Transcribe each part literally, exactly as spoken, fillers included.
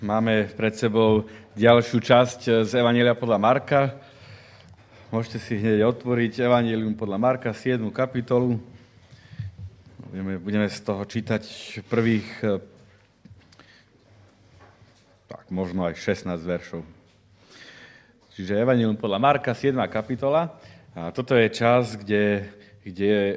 Máme pred sebou ďalšiu časť z Evanjelia podľa Marka. Môžete si hneď otvoriť Evanjelium podľa Marka, siedmu kapitolu. Budeme, budeme z toho čítať prvých, tak možno aj šestnásť veršov. Čiže Evanjelium podľa Marka, siedma kapitola. A toto je čas, kde, kde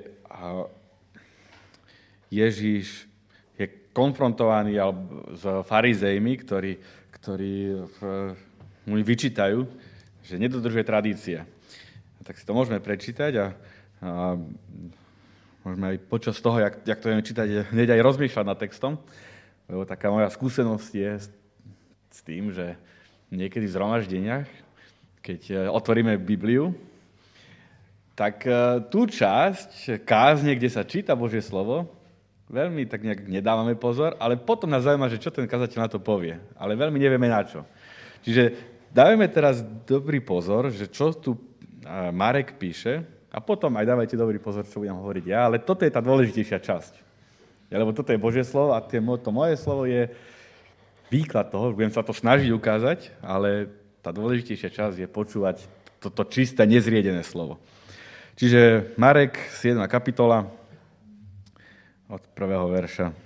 Ježiš je konfrontovaní s farizejmi, ktorí, ktorí mu vyčítajú, že nedodržuje tradície. Tak si to môžeme prečítať a, a môžeme aj počas toho, jak, jak to budeme čítať, hneď aj rozmýšľať nad textom. Lebo taká moja skúsenosť je s, s tým, že niekedy v zhromaždeniach, keď otvoríme Bibliu, tak tú časť kázne, kde sa číta Božie slovo, veľmi tak nejak nedávame pozor, ale potom nás zaujíma, že čo ten kazateľ na to povie. Ale veľmi nevieme na čo. Čiže dávame teraz dobrý pozor, že čo tu Marek píše, a potom aj dávajte dobrý pozor, čo budem hovoriť ja, ale toto je tá dôležitejšia časť. Ja, lebo toto je Božie slovo a to moje slovo je výklad toho, budem sa to snažiť ukázať, ale tá dôležitejšia časť je počúvať toto čisté, nezriedené slovo. Čiže Marek, siedma kapitola, od prvého verša.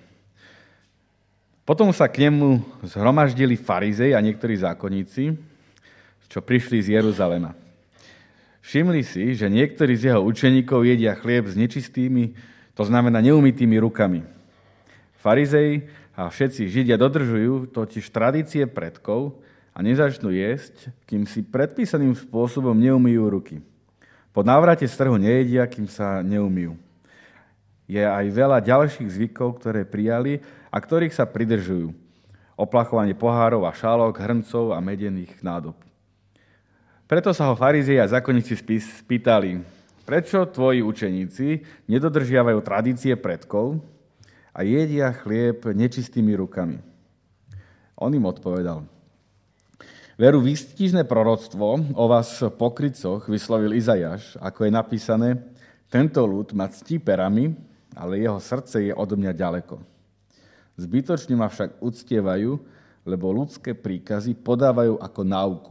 Potom sa k nemu zhromaždili farizei a niektorí zákonníci, čo prišli z Jeruzalema. Všimli si, že niektorí z jeho učeníkov jedia chlieb s nečistými, to znamená neumytými rukami. Farizei a všetci Židia dodržujú totiž tradície predkov a nezačnú jesť, kým si predpísaným spôsobom neumyjú ruky. Po návrate z trhu nejedia, kým sa neumyjú. Je aj veľa ďalších zvykov, ktoré prijali a ktorých sa pridržujú. Oplachovanie pohárov a šálok, hrncov a medených nádob. Preto sa ho farizei a zákonníci spýtali, prečo tvoji učeníci nedodržiavajú tradície predkov a jedia chlieb nečistými rukami. On im odpovedal, veru výstižné proroctvo o vás pokrytcoch vyslovil Izajáš, ako je napísané, tento ľud ma ctí perami, ale jeho srdce je odo mňa ďaleko. Zbytočne ma však uctievajú, lebo ľudské príkazy podávajú ako náuku.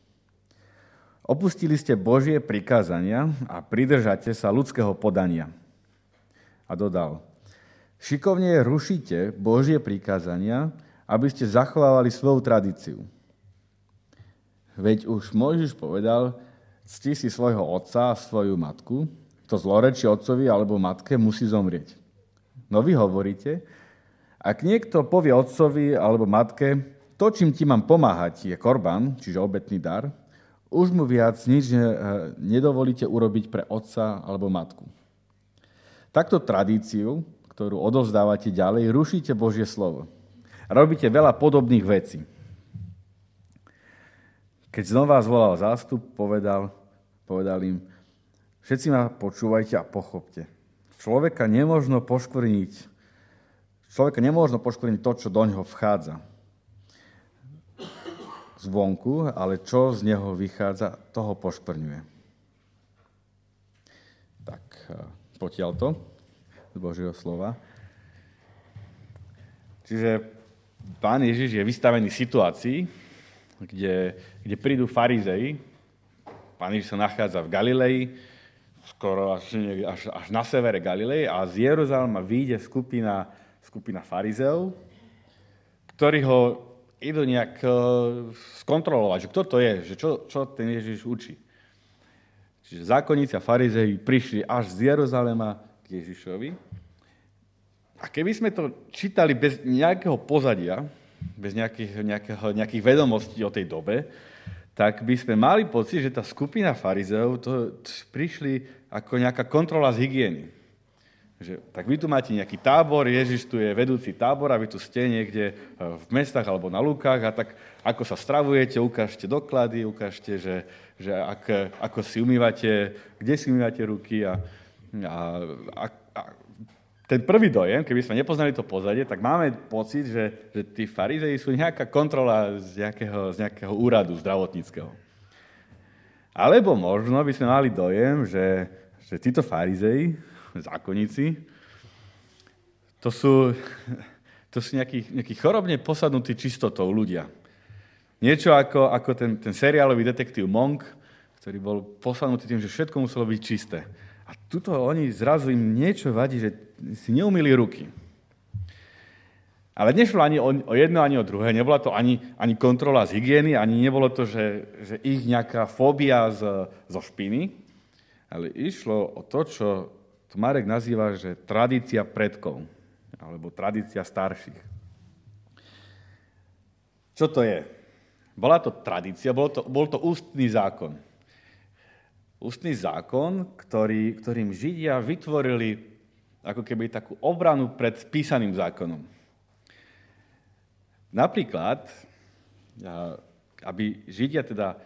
Opustili ste Božie prikázania a pridržate sa ľudského podania. A dodal, šikovne rušíte Božie prikázania, aby ste zachovávali svoju tradíciu. Veď už Mojžiš povedal, cti si svojho otca a svoju matku, to zlorečí otcovi alebo matke musí zomrieť. No vy hovoríte, ak niekto povie otcovi alebo matke, to, čím ti mám pomáhať, je korban, čiže obetný dar, už mu viac nič nedovolíte urobiť pre otca alebo matku. Takto tradíciu, ktorú odovzdávate ďalej, rušíte Božie slovo. Robíte veľa podobných vecí. Keď znova zvolal zástup, povedal, povedal im, všetci ma počúvajte a pochopte. Človeka nemôžno poškvrniť, človeka nemôžno poškvrniť to, čo do ňoho vchádza zvonku, ale čo z neho vychádza, toho poškvrňuje. Tak, potiaľ to z Božieho slova. Čiže Pán Ježiš je vystavený situácii, kde, kde prídu farizei. Pán Ježiš sa nachádza v Galilei, skoro až, až, až na severe Galilei a z Jeruzalema vyjde skupina, skupina farizeov, ktorí ho idú nejak skontrolovať, že kto to je, že čo, čo ten Ježiš učí. Čiže zákonníci a farizei prišli až z Jeruzalema k Ježišovi. A keby sme to čítali bez nejakého pozadia, bez nejakých, nejakého, nejakých vedomostí o tej dobe, tak by sme mali pocit, že tá skupina farizeov to prišli ako nejaká kontrola z hygieny. Že, tak vy tu máte nejaký tábor, Ježiš tu je vedúci tábor a vy tu ste niekde v mestách alebo na lúkach a tak ako sa stravujete, ukážte doklady, ukážte, že, že ak, ako si umývate, kde si umývate ruky a, a, a, a ten prvý dojem, keby sme nepoznali to pozadie, tak máme pocit, že, že tí farizei sú nejaká kontrola z nejakého, z nejakého úradu zdravotníckeho. Alebo možno by sme mali dojem, že, že títo farizei, zákonníci, to sú, To sú nejakí, nejakí chorobne posadnutí čistotou ľudia. Niečo ako, ako ten, ten seriálový detektív Monk, ktorý bol posadnutý tým, že všetko muselo byť čisté. A tuto oni zrazu im niečo vadí, že si neumýli ruky. Ale nešlo ani o, o jedno, ani o druhé. Nebola to ani, ani kontrola z hygieny, ani nebolo to, že, že ich nejaká fóbia z, zo špiny. Ale išlo o to, čo to Marek nazýva, že tradícia predkov. Alebo tradícia starších. Čo to je? Bola to tradícia, bol to, bol to ústny zákon. Ústny zákon, ktorý, ktorým Židia vytvorili ako keby takú obranu pred písaným zákonom. Napríklad, aby Židia teda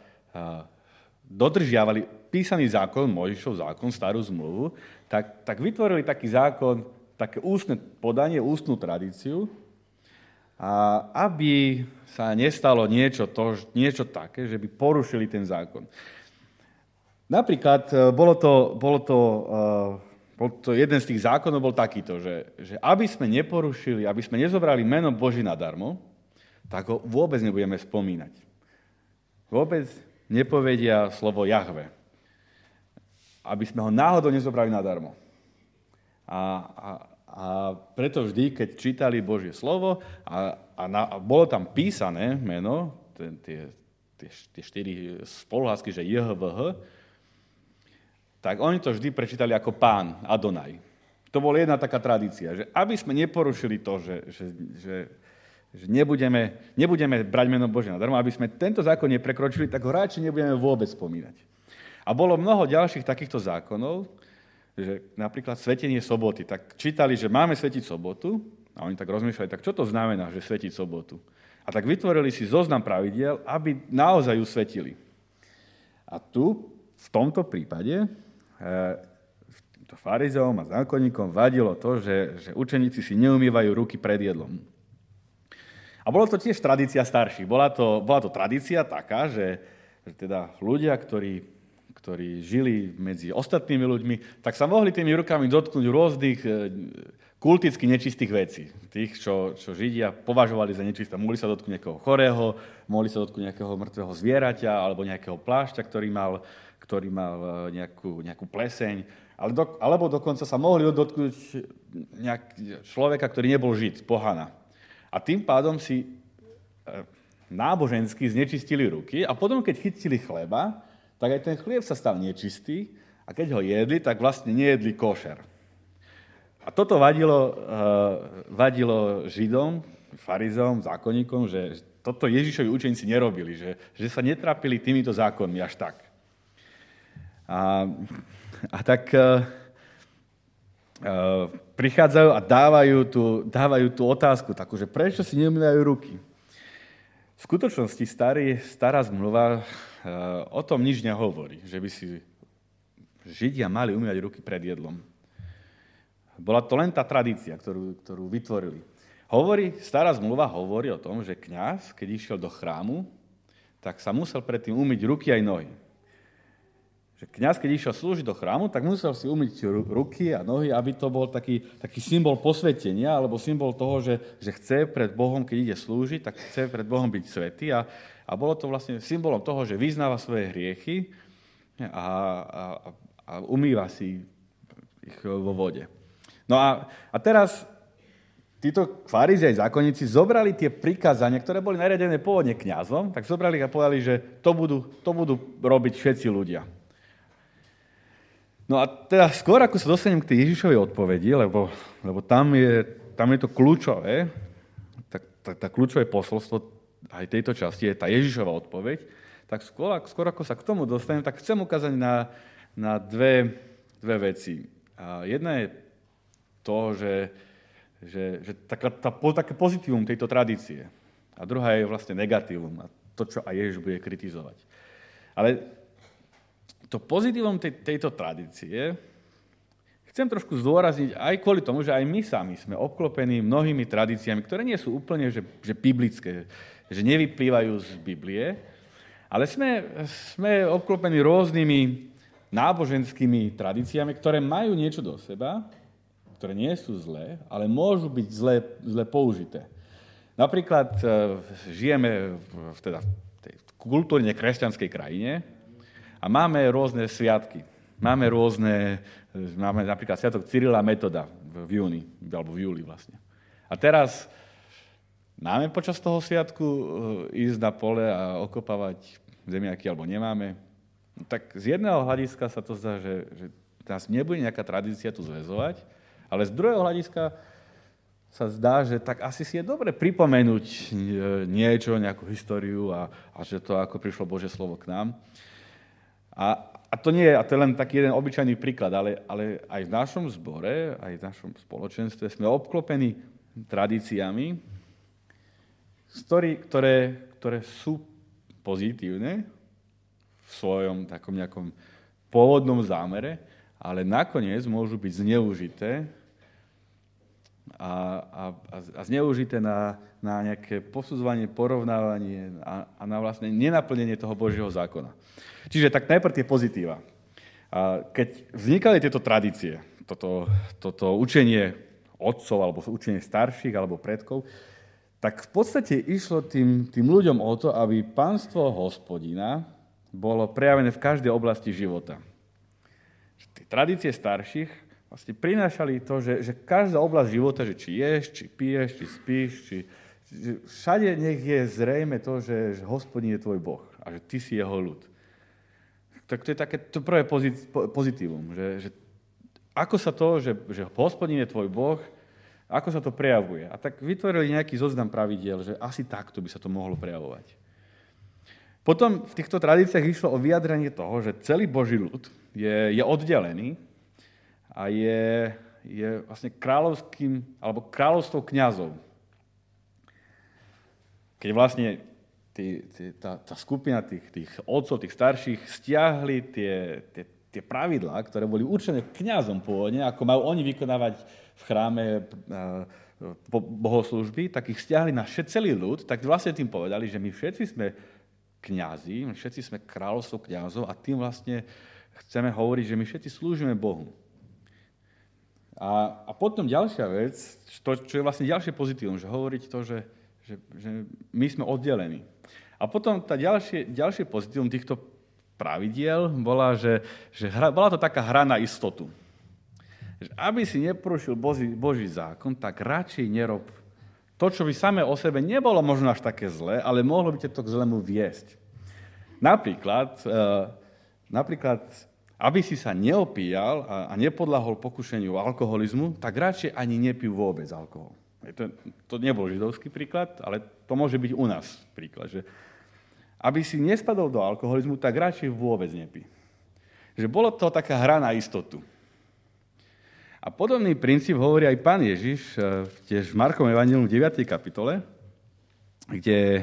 dodržiavali písaný zákon, Mojžišov zákon, starú zmluvu, tak, tak vytvorili taký zákon, také ústne podanie, ústnu tradíciu, a aby sa nestalo niečo, to, niečo také, že by porušili ten zákon. Napríklad, bolo to, bolo to, bol to jeden z tých zákonov bol takýto, že, že aby sme neporušili, aby sme nezobrali meno Boží nadarmo, tak ho vôbec nebudeme spomínať. Vôbec nepovedia slovo Jahve. Aby sme ho náhodou nezobrali nadarmo. A, a, a preto vždy, keď čítali Božie slovo a, a, na, a bolo tam písané meno, ten, tie, tie, tie štyri spoluhlásky, že J H V H, tak oni to vždy prečítali ako Pán, Adonaj. To bola jedna taká tradícia, že aby sme neporušili to, že, že, že, že nebudeme, nebudeme brať meno Božie nadarmo, aby sme tento zákon neprekročili, tak ho radšej nebudeme vôbec spomínať. A bolo mnoho ďalších takýchto zákonov, že napríklad svetenie soboty. Tak čítali, že máme svetiť sobotu, a oni tak rozmýšľali, tak čo to znamená, že svetiť sobotu? A tak vytvorili si zoznam pravidiel, aby naozaj ju svetili. A tu, v tomto prípade, to farizeom a zákonníkom vadilo to, že, že učeníci si neumývajú ruky pred jedlom. A bolo to tiež tradícia starších. Bola to, bola to tradícia taká, že, že teda ľudia, ktorí ktorí žili medzi ostatnými ľuďmi, tak sa mohli tými rukami dotknúť rôznych kulticky nečistých vecí. Tých, čo, čo Židia považovali za nečisté. Mohli sa dotknúť nejakého chorého, mohli sa dotknúť nejakého mŕtvého zvieraťa alebo nejakého plášťa, ktorý mal, ktorý mal nejakú, nejakú pleseň. Ale do, alebo dokonca sa mohli dotknúť nejak človeka, ktorý nebol Žid, pohana. A tým pádom si nábožensky znečistili ruky a potom, keď chytili chleba, tak aj ten chlieb sa stal nečistý a keď ho jedli, tak vlastne nejedli košer. A toto vadilo, uh, vadilo Židom, farizeom, zákonníkom, že toto Ježišovi učeníci nerobili, že, že sa netrápili týmito zákonmi až tak. A, a tak uh, uh, prichádzajú a dávajú tú, dávajú tú otázku takú, že prečo si neumývajú ruky? V skutočnosti starý, stará zmluva o tom nič nehovorí, že by si Židia mali umývať ruky pred jedlom. Bola to len tá tradícia, ktorú, ktorú vytvorili. Hovorí, stará zmluva hovorí o tom, že kňaz, keď išiel do chrámu, tak sa musel predtým umyť ruky aj nohy. Že kňaz, keď išiel slúžiť do chrámu, tak musel si umyť ruky a nohy, aby to bol taký, taký symbol posvetenia, alebo symbol toho, že, že chce pred Bohom, keď ide slúžiť, tak chce pred Bohom byť svätý. A, a bolo to vlastne symbolom toho, že vyznáva svoje hriechy a, a, a umýva si ich vo vode. No a, a teraz títo farizei aj zákonníci zobrali tie prikázania, ktoré boli nariadené pôvodne kňazom, tak zobrali a povedali, že to budú, to budú robiť všetci ľudia. No a teda skôr, ako sa dostanem k tej Ježišovej odpovedi, lebo, lebo tam, je, tam je to kľúčové, tak tá, tá kľúčové posolstvo aj tejto časti je tá Ježišova odpoveď, tak skôr, skôr ako sa k tomu dostanem, tak chcem ukázať na, na dve, dve veci. A jedna je to, že, že, že taká, tá, také pozitívum tejto tradície. A druhá je vlastne negatívum. A to, čo aj Ježiš bude kritizovať. Ale to pozitívum tej, tejto tradície chcem trošku zdôrazniť aj kvôli tomu, že aj my sami sme obklopení mnohými tradíciami, ktoré nie sú úplne že, že biblické, že nevyplývajú z Biblie, ale sme, sme obklopení rôznymi náboženskými tradíciami, ktoré majú niečo do seba, ktoré nie sú zlé, ale môžu byť zle, zle použité. Napríklad žijeme v, teda, v tej kultúrne kresťanskej krajine a máme rôzne sviatky. Máme rôzne, máme napríklad sviatok Cyrila Metoda v júni, alebo v júli vlastne. A teraz máme počas toho sviatku ísť na pole a okopávať zemiaky, alebo nemáme. Tak z jedného hľadiska sa to zdá, že, že nás nebude nejaká tradícia tu zväzovať, ale z druhého hľadiska sa zdá, že tak asi si je dobre pripomenúť niečo, nejakú históriu a, a že to ako prišlo Božie slovo k nám. A, a to nie je, a to je len taký jeden obyčajný príklad, ale, ale aj v našom zbore, aj v našom spoločenstve sme obklopení tradíciami, ktoré, ktoré sú pozitívne v svojom takom nejakom pôvodnom zámere, ale nakoniec môžu byť zneužité a, a, a zneužité na, na nejaké posudzovanie, porovnávanie a, a na vlastne nenaplnenie toho Božieho zákona. Čiže tak najprv tie pozitíva. A keď vznikali tieto tradície, toto, toto učenie otcov alebo učenie starších alebo predkov, tak v podstate išlo tým, tým ľuďom o to, aby panstvo Hospodina bolo prejavené v každej oblasti života. Tie tradície starších vlastne prinášali to, že, že každá oblasť života, že či ješ, či piješ, či spíš, či, že všade nech je zrejme to, že, že Hospodin je tvoj Boh a že ty si jeho ľud. Tak to je také to prvé pozitívum, že, že ako sa to, že, že Hospodin je tvoj Boh, ako sa to prejavuje. A tak vytvorili nejaký zoznam pravidiel, že asi takto by sa to mohlo prejavovať. Potom v týchto tradíciách išlo o vyjadrenie toho, že celý Boží ľud je, je oddelený a je, je vlastne kráľovským, alebo kráľovstvo kňazov. Keď vlastne tí, tí, tá, tá skupina tých, tých otcov, tých starších stiahli tie, tie, tie pravidlá, ktoré boli určené kňazom pôvodne, ako majú oni vykonávať v chráme bohoslúžby, tak ich stiahli na celý ľud, tak vlastne tým povedali, že my všetci sme kňazi, my všetci sme kráľovstvo kňazov a tým vlastne chceme hovoriť, že my všetci slúžime Bohu. A, a potom ďalšia vec, to, čo je vlastne ďalšie pozitívum, že hovoriť to, že, že, že my sme oddelení. A potom tá ďalšie, ďalšie pozitívum týchto pravidiel bola, že, že hra, bola to taká hra na istotu. Že aby si neporušil Boží, Boží zákon, tak radšej nerob to, čo by samé o sebe nebolo možno až také zlé, ale mohlo by ťa to k zlému viesť. Napríklad, e, napríklad aby si sa neopíjal a, a nepodľahol pokušeniu alkoholizmu, tak radšej ani nepij vôbec alkohol. To, to nebol židovský príklad, ale to môže byť u nás príklad. Že aby si nespadol do alkoholizmu, tak radšej vôbec nepij. Že bolo to taká hra na istotu. A podobný princíp hovorí aj Pán Ježiš, tiež v Markovom evanjeliu v deviatej kapitole, kde,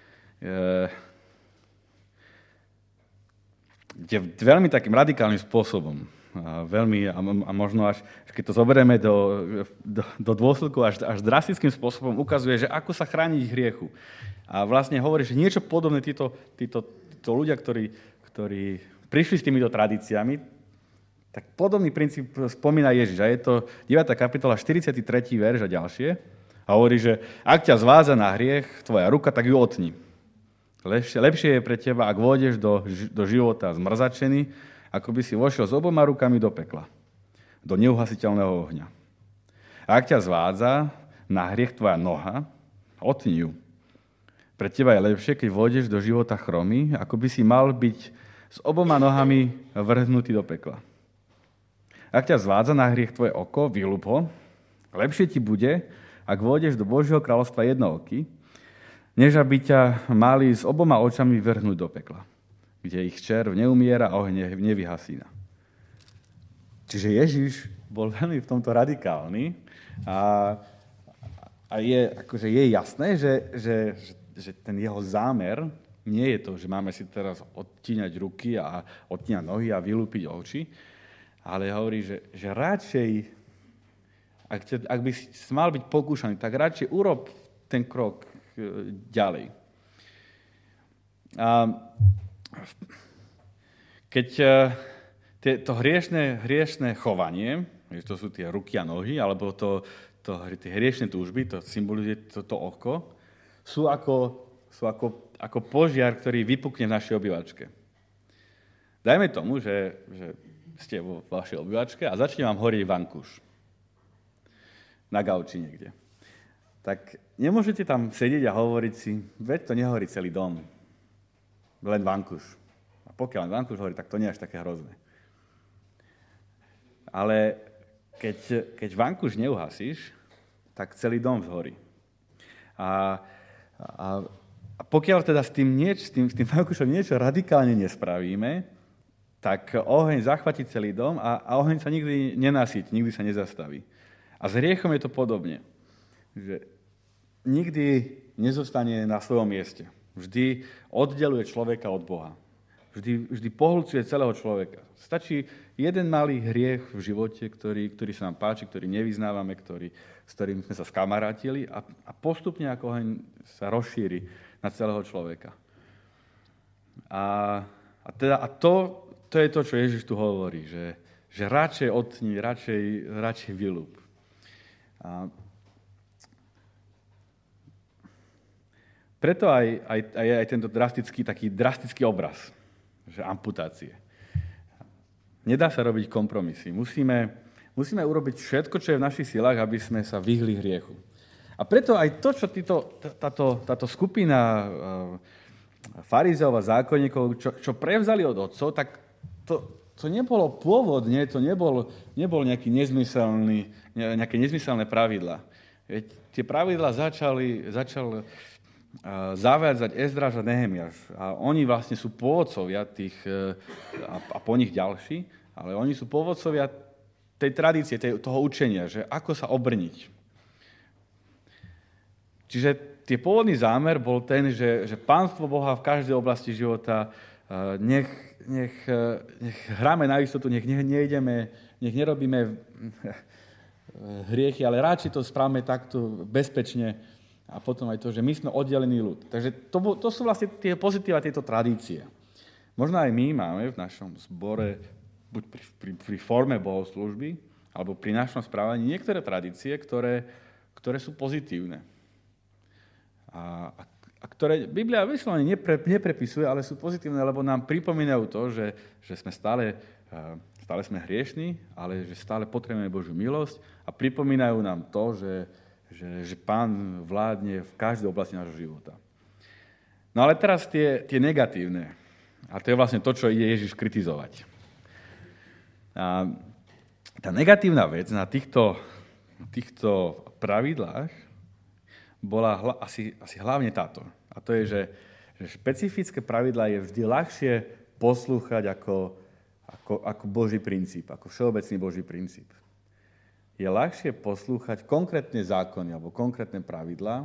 kde veľmi takým radikálnym spôsobom, a, veľmi, a možno až, keď to zoberieme do, do, do dôsledku, až, až drastickým spôsobom ukazuje, že ako sa chrániť hriechu. A vlastne hovorí, že niečo podobné títo, títo, títo ľudia, ktorí, ktorí prišli s týmito tradíciami, tak podobný princíp spomína Ježiš. A je to deviata kapitola, štyridsiaty tretí verš a ďalšie. A hovorí, že ak ťa zvádza na hriech tvoja ruka, tak ju otni. Lepšie, lepšie je pre teba, ak vôjdeš do, do života zmrzačený, ako by si vošiel s oboma rukami do pekla, do neuhasiteľného ohňa. A ak ťa zvádza na hriech tvoja noha, otni ju. Pre teba je lepšie, keď vôjdeš do života chromý, ako by si mal byť s oboma nohami vrhnutý do pekla. Ak ťa zvádza na hriech tvoje oko, vyľub ho. Lepšie ti bude, ak vôjdeš do Božieho kráľovstva jednooký, než aby ťa mali s oboma očami vrhnúť do pekla, kde ich červ neumiera a oheň nevyhasína. Čiže Ježiš bol veľmi v tomto radikálny a, a je, akože je jasné, že, že, že ten jeho zámer nie je to, že máme si teraz odtíňať ruky a odtíňať nohy a vylúpiť oči, ale hovorí, že, že radšej, ak, te, ak by si mal byť pokúšaný, tak radšej urob ten krok ďalej. A keď to hriešne, hriešne chovanie že to sú tie ruky a nohy, alebo to, to, tie hriešne túžby, to symbolizuje toto to oko, sú ako, sú ako, ako požiar, ktorý vypukne v našej obývačke. Dajme tomu, že, že ste vo vašej obývačke a začne vám horieť vankúš. Na gauči niekde. Tak nemôžete tam sedieť a hovoriť si, veď to nehorí celý dom, len vankúš. A pokiaľ len vankúš horí, tak to nie je až také hrozné. Ale keď, keď vankúš neuhasíš, tak celý dom zhorí. A, a, a pokiaľ teda s tým, nieč, s tým, s tým vankúšom niečo radikálne nespravíme, tak oheň zachvatí celý dom a, a oheň sa nikdy nenasíti, nikdy sa nezastaví. A s hriechom je to podobne. Že nikdy nezostane na svojom mieste. Vždy oddeluje človeka od Boha. Vždy, vždy pohlcuje celého človeka. Stačí jeden malý hriech v živote, ktorý, ktorý sa nám páči, ktorý nevyznávame, ktorý, s ktorým sme sa skamarátili a, a postupne ako oheň sa rozšíri na celého človeka. A, a, teda, a to, to je to, čo Ježiš tu hovorí, že, že radšej otni, radšej, radšej vylúb. A preto aj, aj, aj, aj tento drastický, taký drastický obraz, že amputácie. Nedá sa robiť kompromisy. Musíme, musíme urobiť všetko, čo je v našich silách, aby sme sa vyhli hriechu. A preto aj to, čo títo, táto, táto skupina farizeov a zákonníkov, čo, čo prevzali od otcov, tak to, to nebolo pôvodne, to nebol, nebol nejaký nezmyselný, nejaké nezmyselné pravidlá. Veď tie pravidlá začali, začal zavádzať Ezdráž a Nehemiáš. A oni vlastne sú pôvodcovia tých, a, a po nich ďalší, ale oni sú pôvodcovia tej tradície, tej, toho učenia, že ako sa obrniť. Čiže tie pôvodný zámer bol ten, že, že pánstvo Boha v každej oblasti života, nech, nech, nech hráme na istotu, nech nejdeme, nech nerobíme hriechy, ale radšej to správame takto bezpečne. A potom aj to, že my sme oddelený ľud. Takže to, to sú vlastne tie pozitíva tejto tradície. Možno aj my máme v našom zbore, buď pri, pri, pri forme bohoslúžby, alebo pri našom správaní niektoré tradície, ktoré, ktoré sú pozitívne. A, a, a ktoré Biblia vyslovene nepre, neprepisuje, ale sú pozitívne, lebo nám pripomínajú to, že, že sme stále, stále sme hriešní, ale že stále potrebujeme Božiu milosť a pripomínajú nám to, že Že, že Pán vládne v každej oblasti nášho života. No ale teraz tie, tie negatívne. A to je vlastne to, čo ide Ježiš kritizovať. A tá negatívna vec na týchto, týchto pravidlách bola hla, asi, asi hlavne táto. A to je, že, že špecifické pravidlá je vždy ľahšie poslúchať ako, ako, ako Boží princíp, ako všeobecný Boží princíp. Je ľahšie poslúchať konkrétne zákony alebo konkrétne pravidlá,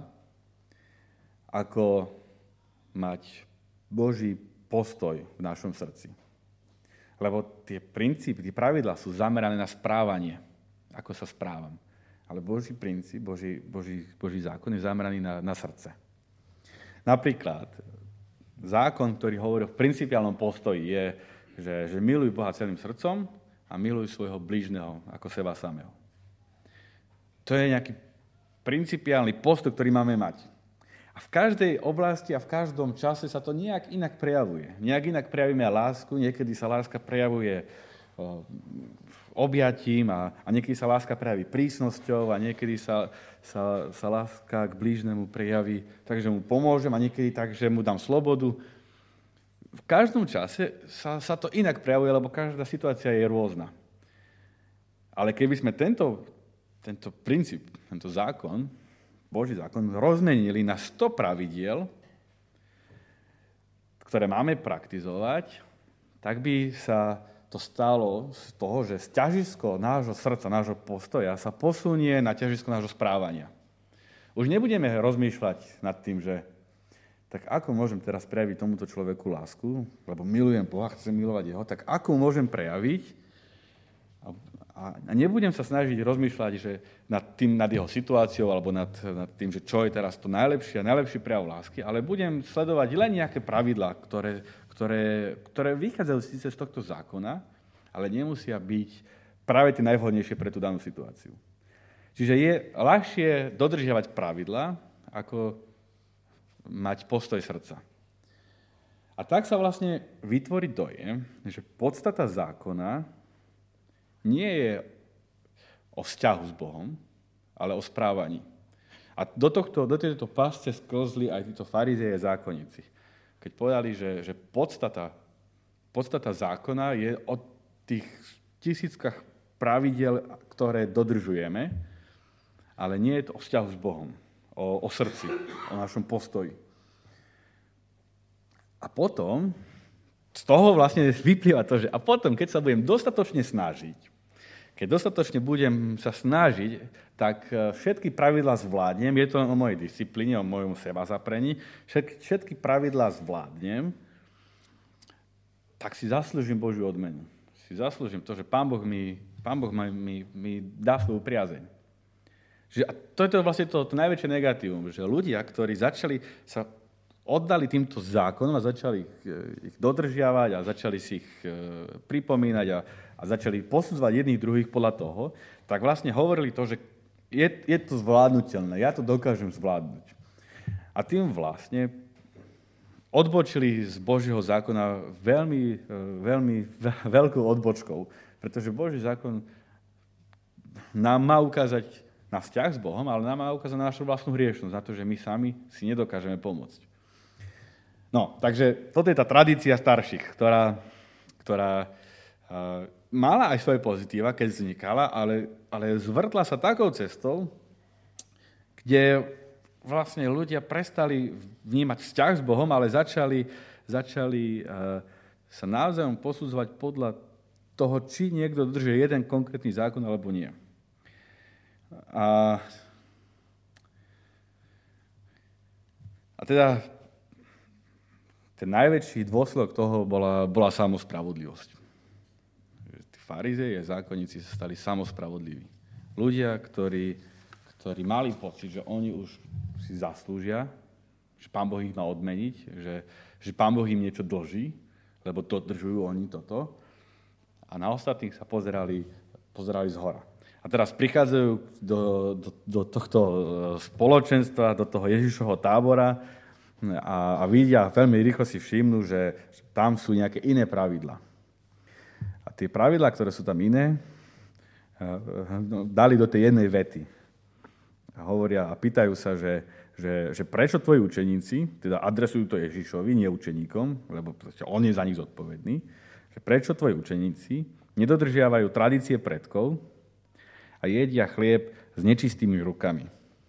ako mať Boží postoj v našom srdci. Lebo tie princípy, tie pravidlá sú zamerané na správanie, ako sa správam. Ale Boží princíp, Boží, Boží, Boží zákon je zameraný na, na srdce. Napríklad, zákon, ktorý hovorí o principiálnom postoji, je, že, že miluj Boha celým srdcom a miluj svojho blížneho ako seba samého. To je nejaký principiálny postoj, ktorý máme mať. A v každej oblasti a v každom čase sa to nejak inak prejavuje. Nejak inak prejavíme lásku, niekedy sa láska prejavuje objatím a, a niekedy sa láska prejaví prísnosťou a niekedy sa, sa, sa láska k blížnemu prejaví tak, že mu pomôžem a niekedy tak, že mu dám slobodu. V každom čase sa, sa to inak prejavuje, lebo každá situácia je rôzna. Ale keby sme tento tento princíp, tento zákon, Boží zákon, rozmenili na sto pravidiel, ktoré máme praktizovať, tak by sa to stalo z toho, že ťažisko nášho srdca, nášho postoja sa posunie na ťažisko nášho správania. Už nebudeme rozmýšľať nad tým, že tak ako môžem teraz prejaviť tomuto človeku lásku, lebo milujem Boha, chcem milovať jeho, tak ako môžem prejaviť. A nebudem sa snažiť rozmýšľať že nad, tým, nad jeho situáciou alebo nad, nad tým, že čo je teraz to najlepšie a najlepší prejav lásky, ale budem sledovať len nejaké pravidlá, ktoré, ktoré, ktoré vychádzajú síce z tohto zákona, ale nemusia byť práve tie najvhodnejšie pre tú danú situáciu. Čiže je ľahšie dodržiavať pravidlá, ako mať postoj srdca. A tak sa vlastne vytvorí dojem, že podstata zákona nie je o vzťahu s Bohom, ale o správaní. A do, tohto, do tejto pásce sklzli aj títo farizei a zákonníci. Keď povedali, že, že podstata, podstata zákona je o tých tisíckach pravidiel, ktoré dodržujeme, ale nie je to o vzťahu s Bohom, o, o srdci, o našom postoji. A potom, z toho vlastne vyplýva to, že a potom, keď sa budem dostatočne snažiť, keď dostatočne budem sa snažiť, tak všetky pravidlá zvládnem, je to o mojej disciplíne, o mojom sebazaprení, všetky, všetky pravidlá zvládnem, tak si zaslúžim Božiu odmenu. Si zaslúžim to, že Pán Boh mi, Pán Boh mi, mi, mi dá svoju priazeň. Že, a to je to vlastne to, to najväčšie negatívum, že ľudia, ktorí začali sa oddali týmto zákonom a začali ich, ich dodržiavať a začali si ich e, pripomínať a, a začali posudzovať jedných druhých podľa toho, tak vlastne hovorili to, že je, je to zvládnutelné, ja to dokážem zvládnuť. A tým vlastne odbočili z Božieho zákona veľmi, e, veľmi veľkou odbočkou, pretože Boží zákon nám má ukázať na vzťah s Bohom, ale nám má ukázať na našu vlastnú hriešnosť, na to, že my sami si nedokážeme pomôcť. No, takže toto je tá tradícia starších, ktorá, ktorá uh, mala aj svoje pozitíva, keď vznikala, ale, ale zvrtla sa takou cestou, kde vlastne ľudia prestali vnímať vzťah s Bohom, ale začali, začali uh, sa navzájom posudzovať podľa toho, či niekto dodržuje jeden konkrétny zákon alebo nie. A, a teda ten najväčší dôsledok toho bola, bola samospravodlivosť. Tí farizei a zákonníci sa stali samospravodliví. Ľudia, ktorí, ktorí mali pocit, že oni už si zaslúžia, že Pán Boh ich má odmeniť, že, že Pán Boh im niečo dlží, lebo dodržujú oni toto. A na ostatných sa pozerali, pozerali zhora. A teraz prichádzajú do, do, do tohto spoločenstva, do toho Ježišovho tábora, A, a vidia, veľmi rýchlo si všimnú, že, že tam sú nejaké iné pravidlá. A tie pravidlá, ktoré sú tam iné, no, dali do tej jednej vety. A hovoria a pýtajú sa, že, že, že prečo tvoji učeníci, teda adresujú to Ježišovi, nie učeníkom, lebo on je za nich zodpovedný, že prečo tvoji učeníci nedodržiavajú tradície predkov a jedia chlieb s nečistými rukami.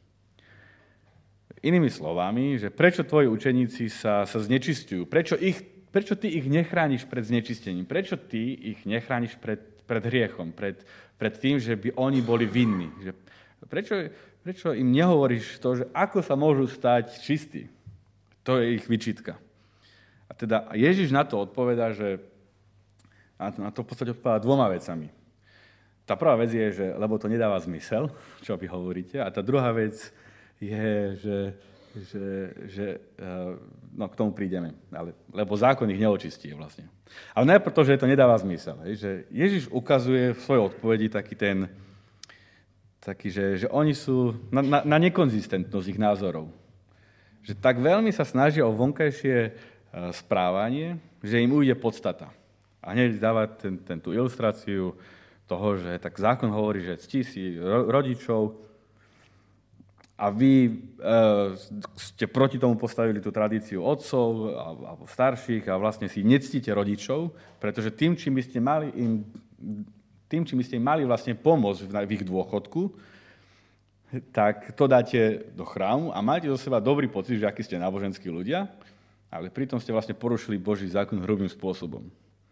Inými slovami, že prečo tvoji učeníci sa, sa znečisťujú? Prečo, ich, prečo ty ich nechrániš pred znečistením? Prečo ty ich nechrániš pred, pred hriechom? Pred, pred tým, že by oni boli vinní? Že, prečo, prečo im nehovoríš to, že ako sa môžu stať čistí? To je ich vyčítka. A teda Ježiš na to odpovedá, že na to v podstate odpovedá dvoma vecami. Tá prvá vec je, že lebo to nedáva zmysel, čo vy hovoríte, a tá druhá vec je, že, že, že no, k tomu prídeme, ale, lebo zákon ich neočistí vlastne. Ale najprv to, že to nedáva zmysel. Hej, že Ježiš ukazuje v svojej odpovedi taký ten, taký, že, že oni sú na, na, na nekonzistentnosť ich názorov. Že tak veľmi sa snažia o vonkajšie správanie, že im ujde podstata. A hneď dáva ten, ten, tú ilustráciu toho, že tak zákon hovorí, že ctí si rodičov, a vy e, ste proti tomu postavili tú tradíciu otcov alebo starších a vlastne si nectíte rodičov, pretože tým, čím by ste mali im, tým, čím by ste im mali vlastne pomôcť v, v ich dôchodku, tak to dáte do chrámu a máte zo seba dobrý pocit, že akí ste náboženskí ľudia, ale pritom ste vlastne porušili Boží zákon hrubým spôsobom.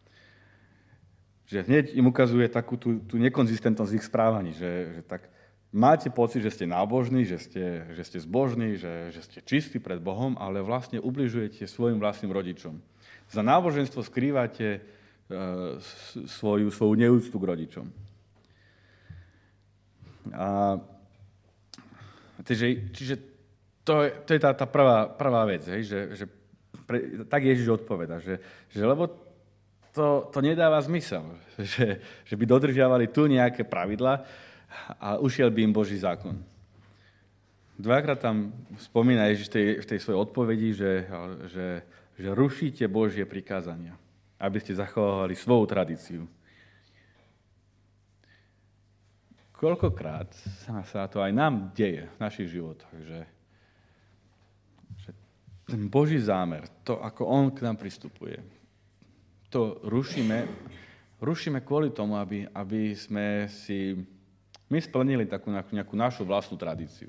Že hneď im ukazuje takú tú, tú nekonzistentnosť ich správaní, že, že tak máte pocit, že ste nábožní, že ste, že ste zbožní, že, že ste čistí pred Bohom, ale vlastne ubližujete svojim vlastným rodičom. Za náboženstvo skrývate e, svoju, svoju neúctu k rodičom. A, čiže čiže to, je, to je tá, tá prvá, prvá vec, hej, že, že pre, tak Ježiš odpoveda, že, že lebo to, to nedáva zmysel, že, že by dodržiavali tu nejaké pravidlá a ušiel by im Boží zákon. Dvakrát tam spomína Ježiš v tej, v tej svojej odpovedi, že, že, že rušíte Božie prikázania, aby ste zachovali svoju tradíciu. Koľkokrát sa, sa to aj nám deje v našich životoch, že, že ten Boží zámer, to, ako On k nám pristupuje, to rušíme, rušíme kvôli tomu, aby, aby sme si my splnili takú nejakú našu vlastnú tradíciu.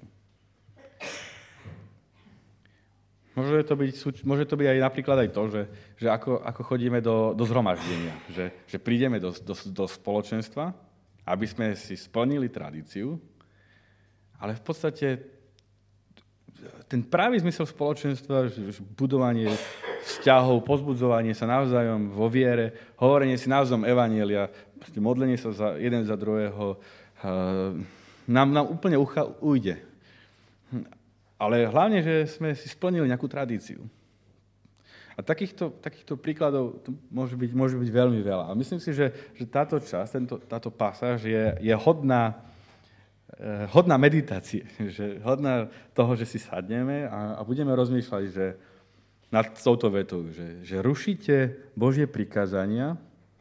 Môže to byť, môže to byť aj napríklad aj to, že, že ako, ako chodíme do, do zhromaždenia, že, že prídeme do, do, do spoločenstva, aby sme si splnili tradíciu, ale v podstate ten pravý zmysel spoločenstva, že budovanie vzťahov, pozbudzovanie sa navzájom vo viere, hovorenie si navzájom evanjelia, modlenie sa za jeden za druhého, nám, nám úplne ucha, ujde. Ale hlavne, že sme si splnili nejakú tradíciu. A takýchto, takýchto príkladov môže byť, môže byť veľmi veľa. A myslím si, že, že táto časť, tento, táto pasáž je, je hodná, eh, hodná meditácie. Že hodná toho, že si sadneme a, a budeme rozmýšľať, že nad touto vetou, že, že rušíte Božie prikázania,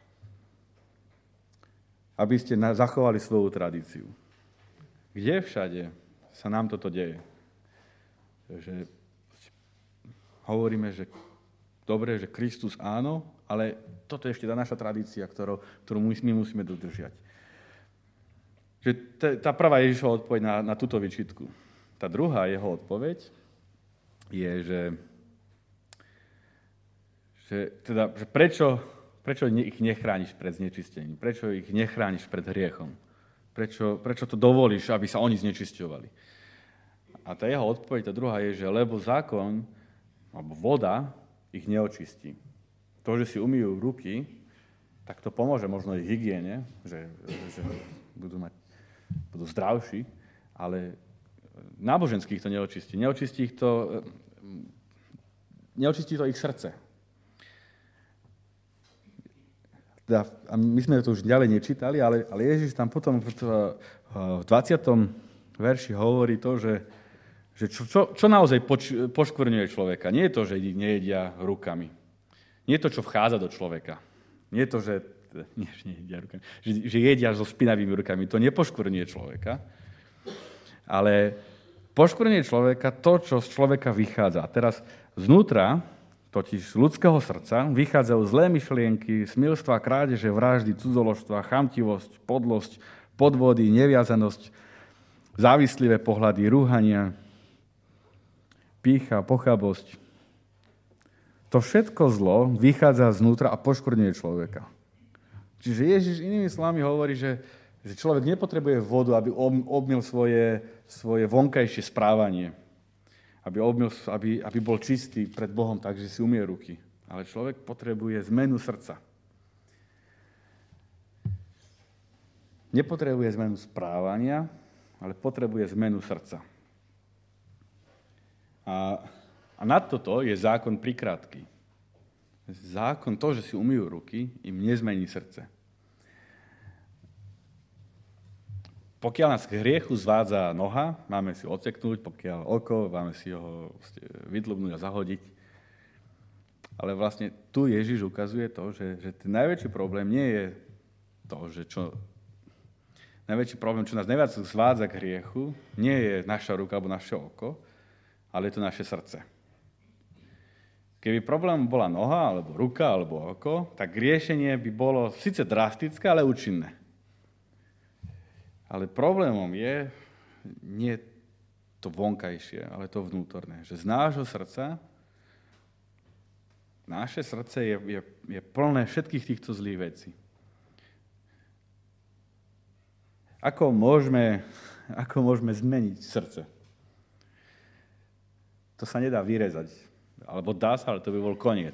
aby ste na, zachovali svoju tradíciu. Kde všade sa nám toto deje? Že hovoríme, že dobre, že Kristus áno, ale toto je ešte tá naša tradícia, ktorú, ktorú my musíme dodržiať. Že tá prvá Ježišova odpoveď na, na túto výčitku. Tá druhá jeho odpoveď je, že, že, teda, že prečo, prečo ich nechrániš pred znečistením? Prečo ich nechrániš pred hriechom? Prečo, prečo to dovolíš, aby sa oni znečisťovali? A tá jeho odpoveď, tá druhá je, že lebo zákon, alebo voda, ich neočistí. To, že si umýjú ruky, tak to pomôže možno ich hygiene, že, že budú, mať, budú zdravší, ale náboženských to neočistí. Neočistí ich to, neočistí to ich srdce. A my sme to už ďalej nečítali, ale, ale Ježiš tam potom v dvadsiatom verši hovorí to, že Že čo, čo, čo naozaj poč, poškvrňuje človeka? Nie je to, že nejedia rukami. Nie je to, čo vchádza do človeka. Nie je to, že, nie, že, nejedia rukami, že, že jedia so spinavými rukami. To nepoškvrňuje človeka. Ale poškvrňuje človeka to, čo z človeka vychádza. A teraz znútra, totiž z ľudského srdca, vychádzajú zlé myšlienky, smilstva, krádeže, vraždy, cudzoložstva, chamtivosť, podlosť, podvody, neviazanosť, závislivé pohľady, rúhania, pýcha, pochabosť. To všetko zlo vychádza znútra a poškvrňuje človeka. Čiže Ježiš inými slovami hovorí, že, že človek nepotrebuje vodu, aby obmyl svoje, svoje vonkajšie správanie. Aby, obmyl, aby, aby bol čistý pred Bohom, takže si umie ruky. Ale človek potrebuje zmenu srdca. Nepotrebuje zmenu správania, ale potrebuje zmenu srdca. A, a na toto je zákon prikrátky. Zákon, to, že si umýjú ruky, im nezmení srdce. Pokiaľ nás k hriechu zvádza noha, máme si odseknúť, pokiaľ oko, máme si ho vydlubnúť a zahodiť. Ale vlastne tu Ježiš ukazuje to, že, že ten najväčší problém nie je to, že čo... Najväčší problém, čo nás najviac zvádza k hriechu, nie je naša ruka alebo naše oko, ale je to naše srdce. Keby problém bola noha, alebo ruka, alebo oko, tak riešenie by bolo síce drastické, ale účinné. Ale problémom je nie to vonkajšie, ale to vnútorné. Že z nášho srdca, naše srdce je, je, je plné všetkých týchto zlých vecí. Ako môžeme, ako môžeme zmeniť srdce? To sa nedá vyrezať. Alebo dá sa, ale to by bol koniec.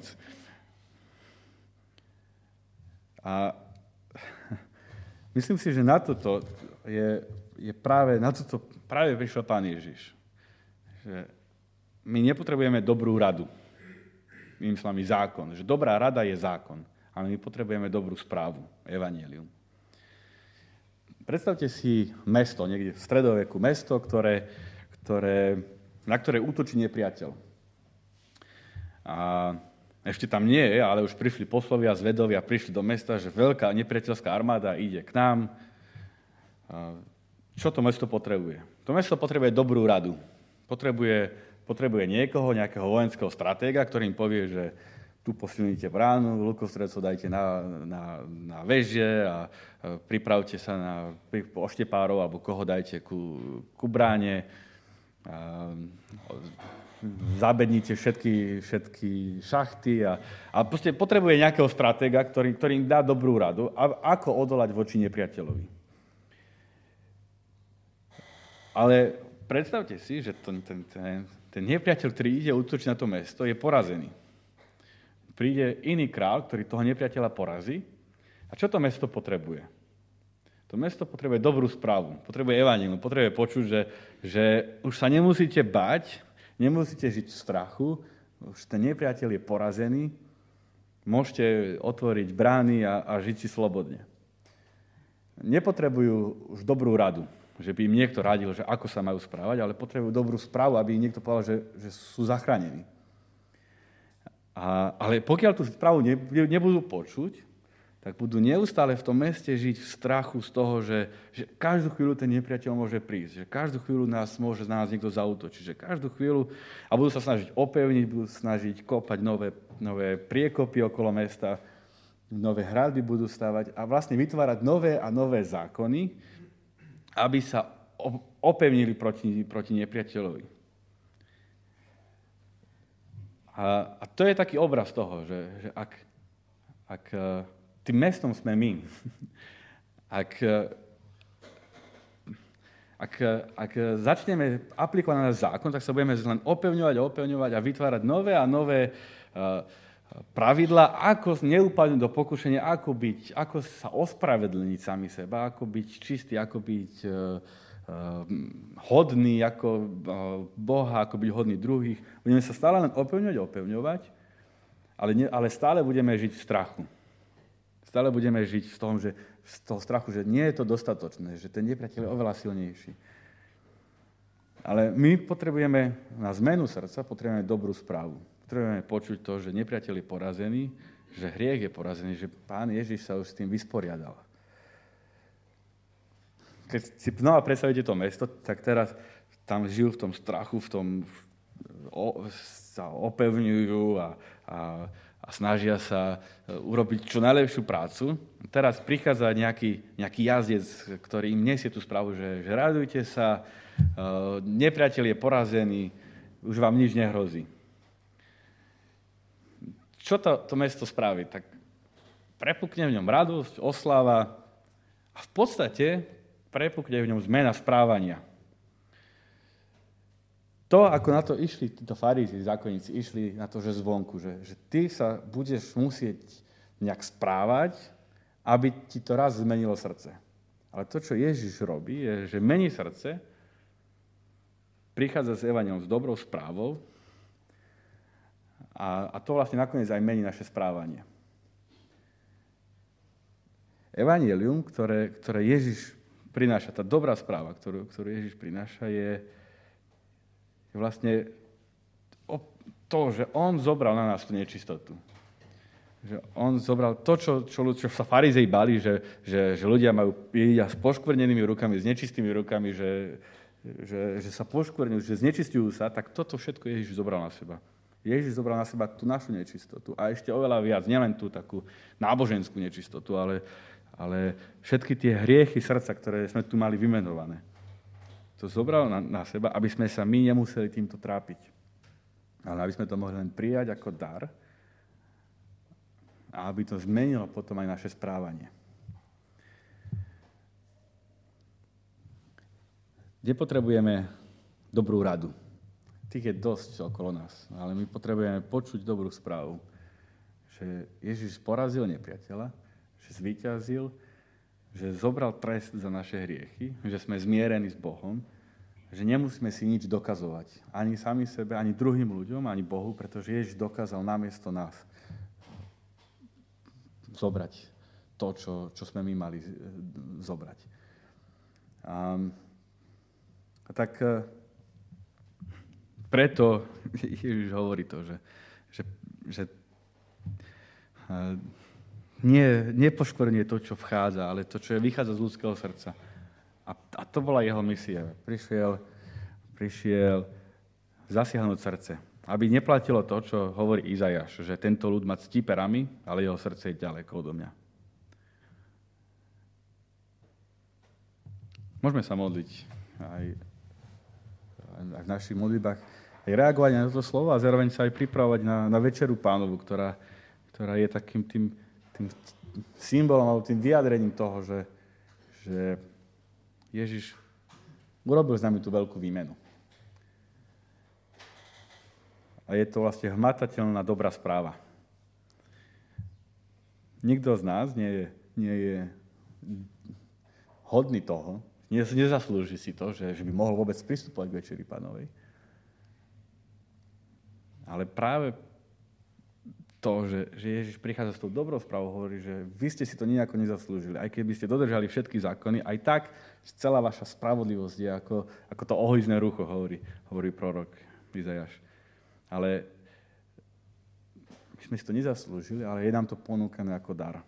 A myslím si, že na toto je, je práve, na toto práve prišiel Pán Ježiš. Že my nepotrebujeme dobrú radu. Inými slovami zákon. Že dobrá rada je zákon. A ale my potrebujeme dobrú správu, evanjelium. Predstavte si mesto, niekde v stredoveku, mesto, ktoré, ktoré, na ktoré útočí nepriateľ. A ešte tam nie je, ale už prišli poslovia, zvedovia, prišli do mesta, že veľká nepriateľská armáda ide k nám. A čo to mesto potrebuje? To mesto potrebuje dobrú radu. Potrebuje, potrebuje niekoho, nejakého vojenského stratéga, ktorý im povie, že tu posilníte bránu, lukostredcov dajte na, na, na veže a pripravte sa na oštepárov alebo koho dajte ku, ku bráne. A zabednite všetky, všetky šachty a, a proste potrebuje nejakého stratéga, ktorý, ktorý im dá dobrú radu, a, ako odolať voči nepriateľovi. Ale predstavte si, že ten, ten, ten, ten nepriateľ, ktorý ide útočiť na to mesto, je porazený. Príde iný král, ktorý toho nepriateľa porazí. A čo to mesto potrebuje? To mesto potrebuje dobrú správu, potrebuje evanjelium, potrebuje počuť, že, že už sa nemusíte báť, nemusíte žiť v strachu, už ten nepriateľ je porazený, môžete otvoriť brány a, a žiť si slobodne. Nepotrebujú už dobrú radu, že by im niekto radil, že ako sa majú správať, ale potrebujú dobrú správu, aby im niekto povedal, že, že sú zachránení. A, ale pokiaľ tú správu ne, nebudú počuť, tak budú neustále v tom meste žiť v strachu z toho, že, že každú chvíľu ten nepriateľ môže prísť, že každú chvíľu nás môže na nás niekto zaútočiť, že každú chvíľu a budú sa snažiť opevniť, budú snažiť kopať nové, nové priekopy okolo mesta, nové hradby budú stavať a vlastne vytvárať nové a nové zákony, aby sa opevnili proti, proti nepriateľovi. A, a to je taký obraz toho, že, že ak, ak tým mestom sme my, ak, ak, ak začneme aplikovať na zákon, tak sa budeme len opevňovať a opevňovať a vytvárať nové a nové uh, pravidlá, ako neupadnúť do pokušenia, ako byť, ako sa ospravedlniť sami seba, ako byť čistý, ako byť uh, hodný ako Boha, ako byť hodný druhých. Budeme sa stále len opevňovať a opevňovať, ale, ne, ale stále budeme žiť v strachu. Stále budeme žiť v tom, že, z toho strachu, že nie je to dostatočné, že ten nepriateľ je oveľa silnejší. Ale my potrebujeme na zmenu srdca, potrebujeme dobrú správu. Potrebujeme počuť to, že nepriateľ je porazený, že hriech je porazený, že Pán Ježiš sa už s tým vysporiadal. Keď si znova predstavíte to mesto, tak teraz tam žijú v tom strachu, v tom o, sa opevňujú a, a, a snažia sa urobiť čo najlepšiu prácu. Teraz prichádza nejaký, nejaký jazdec, ktorý im nesie tú správu, že, že radujte sa, nepriateľ je porazený, už vám nič nehrozí. Čo to, to mesto spraví? Tak prepukne v ňom radosť, osláva a v podstate prepukne v ňom zmena správania. To, ako na to išli títo farízi, zákonníci, išli na to, že zvonku, že, že ty sa budeš musieť nejak správať, aby ti to raz zmenilo srdce. Ale to, čo Ježiš robí, je, že mení srdce, prichádza s evanjeliom, s dobrou správou a, a to vlastne nakoniec aj mení naše správanie. Evanjelium, ktoré, ktoré Ježiš prináša, tá dobrá správa, ktorú, ktorú Ježiš prináša, je, je vlastne to, že on zobral na nás tú nečistotu. Že on zobral to, čo, čo, čo sa farizei bali, že, že, že ľudia majú jedia s poškvrnenými rukami, s nečistými rukami, že, že, že sa poškvrňujú, že znečistujú sa, tak toto všetko Ježiš zobral na seba. Ježiš zobral na seba tú našu nečistotu. A ešte oveľa viac, nielen tú takú náboženskú nečistotu, ale ale všetky tie hriechy srdca, ktoré sme tu mali vymenované. To zobral na, na seba, aby sme sa my nemuseli týmto trápiť. Ale aby sme to mohli len prijať ako dar a aby to zmenilo potom aj naše správanie. Kde potrebujeme dobrú radu? Tých je dosť okolo nás, ale my potrebujeme počuť dobrú správu, že Ježiš porazil nepriateľa, že zvíťazil, že zobral trest za naše hriechy, že sme zmierení s Bohom, že nemusíme si nič dokazovať. Ani sami sebe, ani druhým ľuďom, ani Bohu, pretože Ježiš dokázal namiesto nás zobrať to, čo, čo sme my mali zobrať. A, a tak preto Ježiš hovorí to, že, že, že nie, nepoškvrnie to, čo vchádza, ale to, čo vychádza z ľudského srdca. A, a to bola jeho misia. Prišiel, prišiel zasiahnuť srdce. Aby neplatilo to, čo hovorí Izajáš, že tento ľud má ctí perami, ale jeho srdce je ďaleko odo mňa. Môžeme sa modliť aj, aj v našich modlitbách, aj reagovať na toto slovo a zároveň sa aj pripravovať na, na večeru Pánovu, ktorá, ktorá je takým tým, tým symbolom alebo tým vyjadrením toho, že, že Ježiš urobil s nami tú veľkú výmenu. A je to vlastne hmatateľná dobrá správa. Nikto z nás nie je, nie je hodný toho, nezaslúži si to, že, že by mohol vôbec pristupovať k večeri Pánovej. Ale práve to, že, že Ježiš prichádza s tou dobrou správou, hovorí, že vy ste si to nejako nezaslúžili. Aj keby ste dodržali všetky zákony, aj tak celá vaša spravodlivosť je ako, ako to ohojzné rucho, hovorí, hovorí prorok Izajáš. Ale my sme si to nezaslúžili, ale je nám to ponúkané ako dar.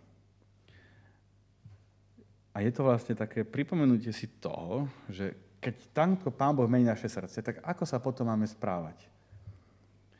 A je to vlastne také pripomenutie si toho, že keď tamto Pán Boh mení naše srdce, tak ako sa potom máme správať?